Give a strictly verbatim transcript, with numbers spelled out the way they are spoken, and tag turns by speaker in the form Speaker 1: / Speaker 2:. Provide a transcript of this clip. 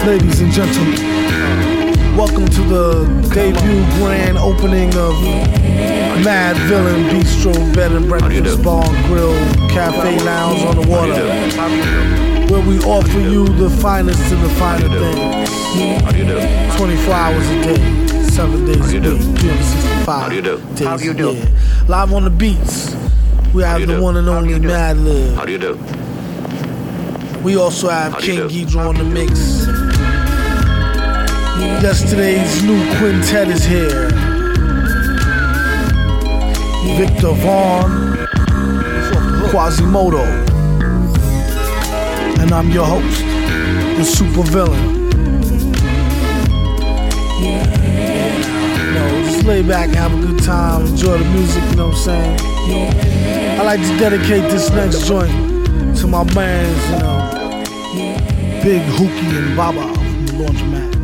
Speaker 1: Ladies and gentlemen, welcome to the debut grand opening of Mad Villain Bistro, Bed and Breakfast, Bar, Grill, Cafe, Lounge on the Water, where we offer you the finest of the finer things. twenty-four hours a day, seven days a week, three hundred sixty-five days a year. Live on the beats, we have the one and only Mad Lib.
Speaker 2: How do you do?
Speaker 1: We also have King Ghidra on the mix. Yesterday's new quintet is here. Victor Vaughn, Quasimodo, and I'm your host, the super villain. You know, just lay back and have a good time, enjoy the music, you know what I'm saying? I like to dedicate this next joint to my bands, you know, Big Hookie and Baba from the Laundromat.